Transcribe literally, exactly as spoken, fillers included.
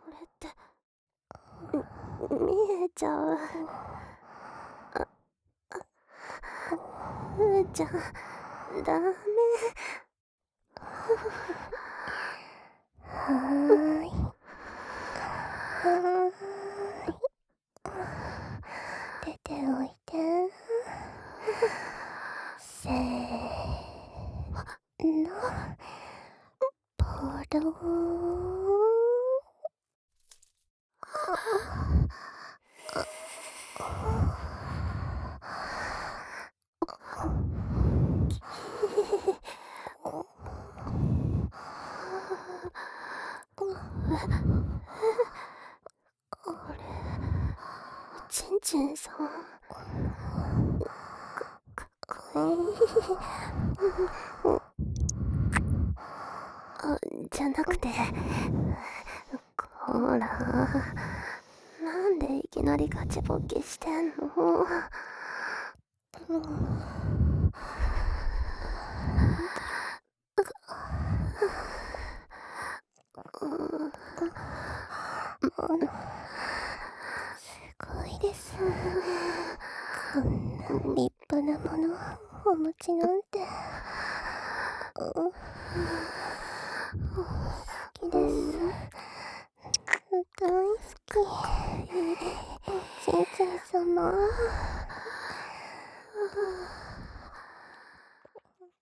れって見えちゃう。あ、ふーちゃんダメ。 はーい。はーい。出ておいて。せーの。ポロあれ、ちんちんさんかかわいい。あ、じゃなくて、こら、なんでいきなりガチボケしてんの？ すごいですね。こんな立派なものお持ちなんて。好きです。大好き。おちんちん様。